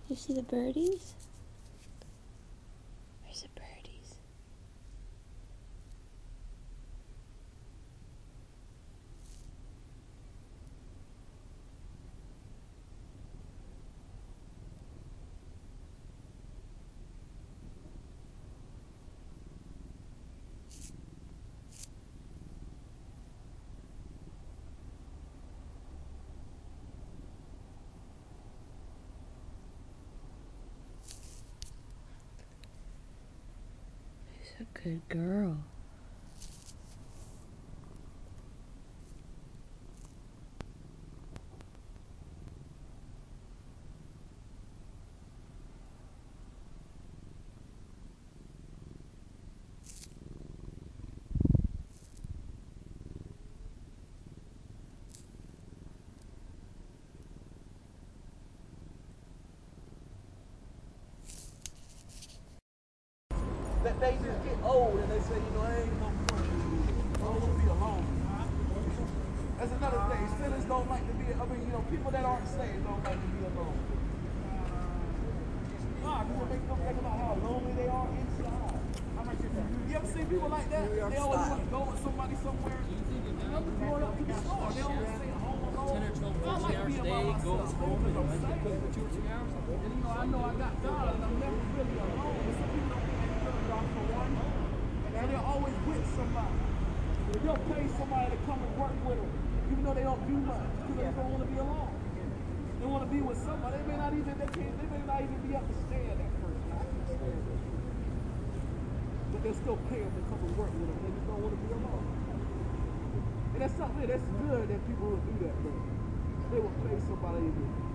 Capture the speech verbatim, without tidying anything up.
You see the birdies? Where's the birdies? She's a good girl. That they just get old and they say, you know, I ain't no point. I don't want to be alone. That's another thing. Sinners don't like to be, I mean, you know, people that aren't saved don't like to be alone. Nah, people make them think about how lonely they are inside. You ever see people like that? They always want to go with somebody somewhere. I'm going up to the store. They always stay home alone. ten or twelve, I fourteen like hours a being day, by go myself. home and I'm then saved. cook for two or three hours. And you know, I know I got God and I'm never really alone. But some people don't think they feel God for one. And they're always with somebody. They'll pay somebody to come and work with them, even though they don't do much, because they don't want to be alone. They want to be with somebody. They may not even they can't they may not even be able to stand that person. But they'll still pay them to come and work with them. They just don't want to be alone. And that's something that's good that people will do that, but they will pay somebody to do.